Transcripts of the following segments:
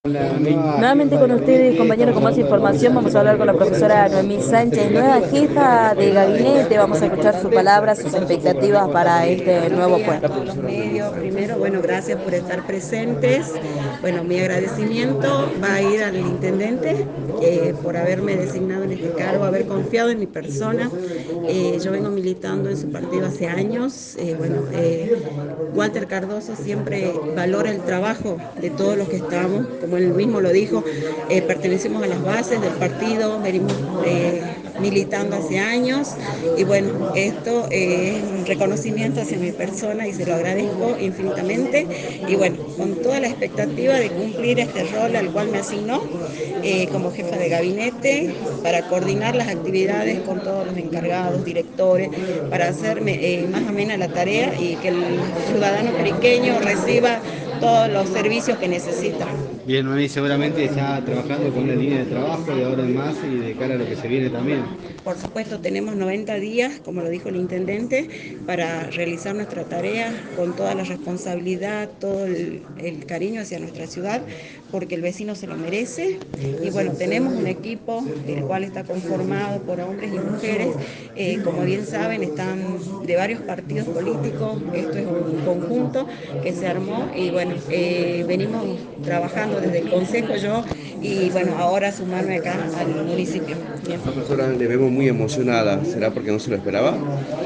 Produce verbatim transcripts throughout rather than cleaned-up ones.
Nuevamente con ustedes, compañeros, con más información, vamos a hablar con la profesora Noemí Sánchez, nueva jefa de gabinete. Vamos a escuchar sus palabras, sus expectativas para este nuevo puesto. A todos los medios, primero, bueno, gracias por estar presentes. Bueno, mi agradecimiento va a ir al intendente eh, por haberme designado en este cargo, haber confiado en mi persona. Eh, yo vengo militando en su partido hace años. Eh, bueno, eh, Walter Cardoso siempre valora el trabajo de todos los que estamos, como él mismo lo dijo, eh, pertenecemos a las bases del partido, venimos eh, militando hace años y bueno, esto eh, es un reconocimiento hacia mi persona y se lo agradezco infinitamente y bueno, con toda la expectativa de cumplir este rol al cual me asignó eh, como jefa de gabinete para coordinar las actividades con todos los encargados, directores, para hacerme eh, más amena la tarea y que el ciudadano periqueño reciba todos los servicios que necesita. Bien, Noemí, seguramente está trabajando con una línea de trabajo de ahora en más y de cara a lo que se viene también. Por supuesto, tenemos noventa días, como lo dijo el intendente, para realizar nuestra tarea con toda la responsabilidad, todo el, el cariño hacia nuestra ciudad, porque el vecino se lo merece. Y bueno, tenemos un equipo el cual está conformado por hombres y mujeres, eh, como bien saben, están de varios partidos políticos. Esto es un conjunto que se armó y bueno, eh, venimos trabajando desde el consejo yo y bueno, ahora sumarme acá al municipio. Bien. Profesora, le vemos muy emocionada. ¿Será porque no se lo esperaba?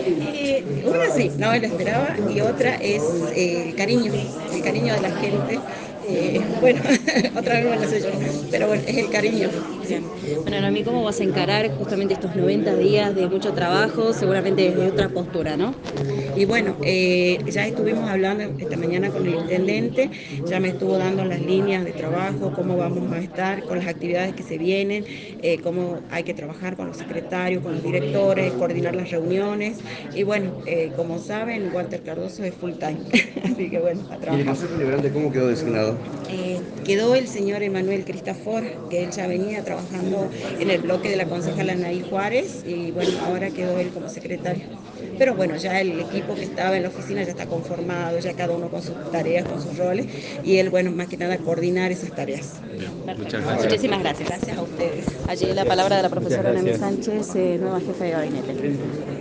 Eh, una sí, no me lo esperaba, y otra es eh, el cariño, el cariño de la gente. Eh, bueno, otra vez me lo sé yo, pero bueno, es el cariño. Bien. Bueno, Noemí, ¿cómo vas a encarar justamente estos noventa días de mucho trabajo, seguramente desde otra postura, ¿no? Y bueno, eh, ya estuvimos hablando esta mañana con el intendente, ya me estuvo dando las líneas de trabajo, cómo vamos a estar con las actividades que se vienen, eh, cómo hay que trabajar con los secretarios, con los directores, coordinar las reuniones. Y bueno, eh, como saben, Walter Cardoso es full time, así que bueno, a ¿Y el trabajar. Consejo Liberante cómo quedó designado? Eh, quedó el señor Emanuel Cristafor, que él ya venía trabajando en el bloque de la concejala Anaí Juárez, y bueno, ahora quedó él como secretario. Pero bueno, ya el equipo que estaba en la oficina ya está conformado, ya cada uno con sus tareas, con sus roles, y él, bueno, más que nada coordinar esas tareas. Muchas gracias. Muchísimas gracias. Gracias a ustedes. Allí la palabra de la profesora Noemí Sánchez, eh, nueva jefa de gabinete.